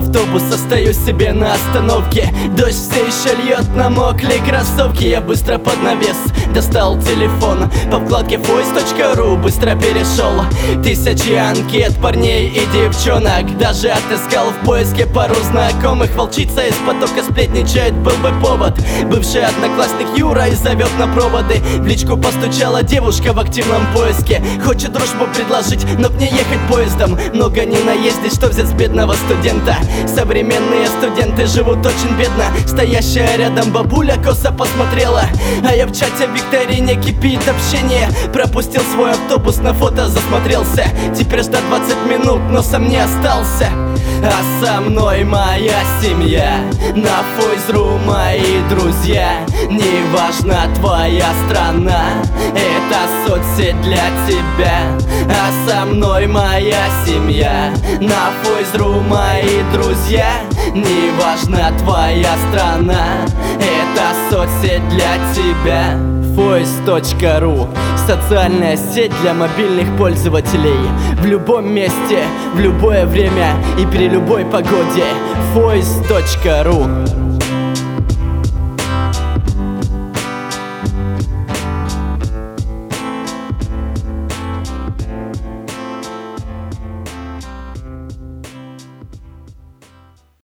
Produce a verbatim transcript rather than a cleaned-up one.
автобус, остаюсь себе на остановке. Дождь все еще льет, намокли кроссовки. Я быстро под навес достал телефон, по вкладке фойс точка ру быстро перешел. Тысячи анкет парней и девчонок, даже отыскал в поиске пару знакомых. Волчица из потока сплетничает, был бы повод. Бывший одноклассник Юра и зовет на проводы. В личку постучала девушка в активном поиске. Хочет дружбу предложить, но к ней ехать поездом много не наездить, что взять с бедного студента. Современные студенты живут очень бедно. Стоящая рядом бабуля косо посмотрела, а я в чате в викторине кипит общение. Пропустил свой автобус, на фото засмотрелся. Теперь ждать двадцать минут, но сам не остался. А со мной моя семья, на фойс.ру мои друзья. Неважно твоя страна, это соцсеть для тебя. А со мной моя семья, на фойс.ру мои друзья. Неважно твоя страна, это соцсеть для тебя. фойс точка ру — социальная сеть для мобильных пользователей. В любом месте, в любое время и при любой погоде. фойс точка ру